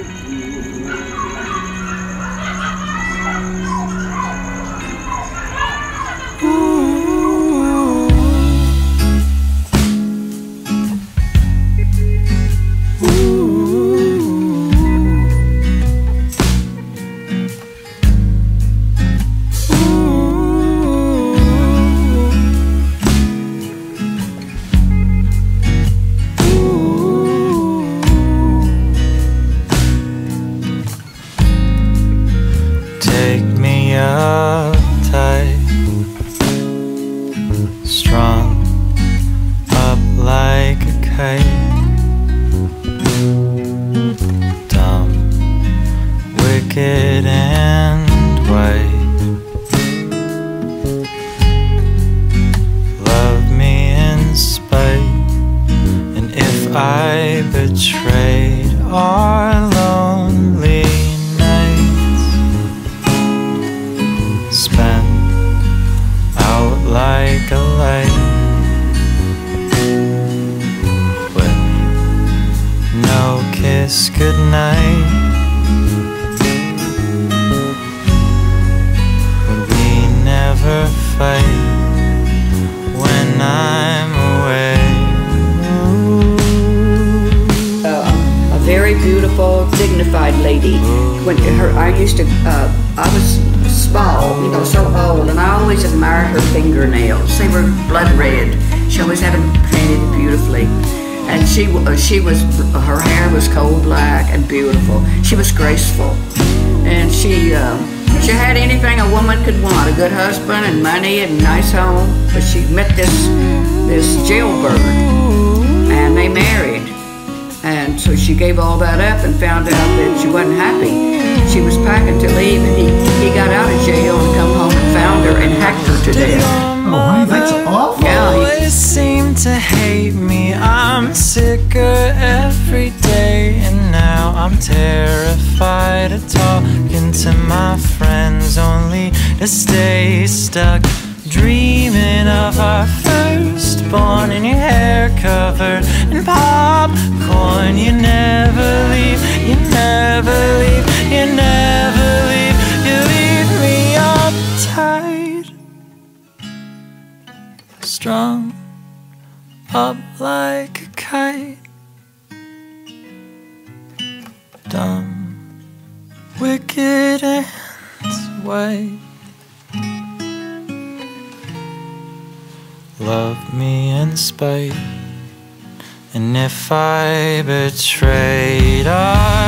Take me up tight, strung up like a kite. Dumb, wicked and white. Love me in spite, and if I betrayed our lonely spent out like a light, with no kiss goodnight. Would we never fight when I'm away? A very beautiful, dignified lady. When I was small, so old, and I always admired her fingernails. They were blood red. She always had them painted beautifully, and her hair was coal black and beautiful. She was graceful, and she had anything a woman could want: a good husband and money and a nice home. But she met this jailbird, and they married. And so she gave all that up and found out that she wasn't happy. She was packing to leave, and he got out of jail and come home and found her and hacked her to death. Oh, honey, that's awful. Yeah, always seem to hate me. I'm sicker every day, and now I'm terrified of talking to my friends, only to stay stuck dreaming of our firstborn, and your hair covered in popcorn. You never leave, you never leave, you never leave. You leave me uptight, strung up like a kite. Dumb, wicked and white. Love me in spite, and if I betrayed our